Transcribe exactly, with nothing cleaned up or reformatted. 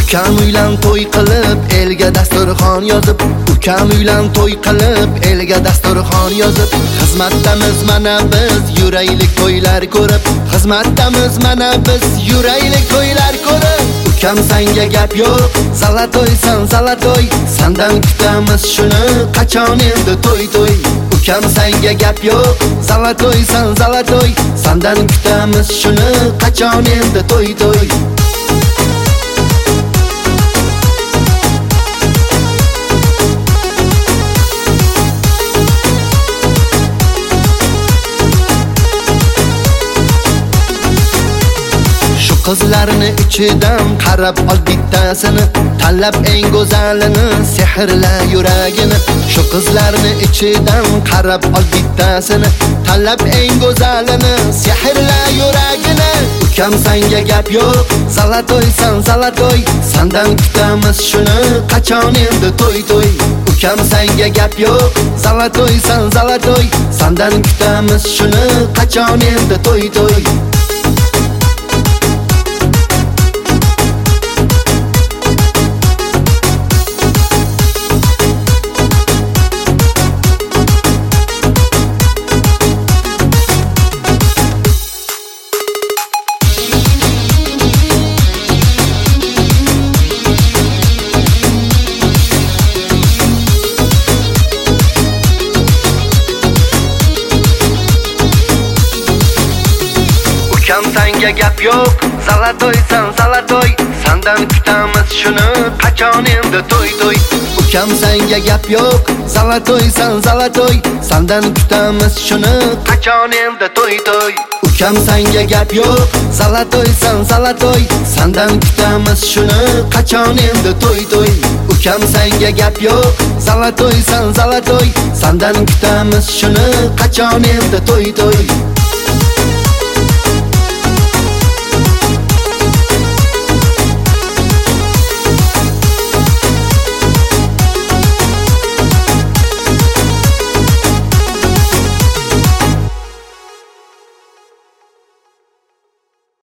Ukam uylan to'y qilib elga dasturxon yozib, ukam uylan to'y qilib elga dasturxon yozib, xizmatdamiz mana biz yuraylik to'ylar ko'rib, xizmatdamiz mana biz yuraylik to'ylar ko'rib. Ukam senga gap yo'q, zalatoysan zalatoy, sendan kutamiz shuni qachon endi to'y to'y. Ukam senga gap yo'q, zalatoysan zalatoy, sendan kutamiz shuni qachon endi to'y to'y. Qizlarni ichidan qarab ol bittasini, tanlab eng go'zalini, sehrla yuragini. Shu qizlarni ichidan qarab ol bittasini, tanlab eng go'zalini, sehrla yuragini. Ukam senga gap yo'q, zalatoysan zalatoy, sendan kutamiz shuni qachon endi to'y to'y. Ukam senga gap yo'q, zalatoysan zalatoy, sendan kutamiz shuni qachon endi to'y to'y. Ukam senga gap yo'q, zalatoysan zalatoy, sendan kutamiz shuni qachon endi to'y to'y. Ukam senga gap yo'q, zalatoysan zalatoy, sendan kutamiz shuni qachon endi to'y to'y. Ukam senga gap yo'q, zalatoysan zalatoy, sendan kutamiz shuni qachon endi to'y to'y. Ukam senga gap yo'q, zalatoysan zalatoy, sendan kutamiz shuni qachon endi to'y to'y.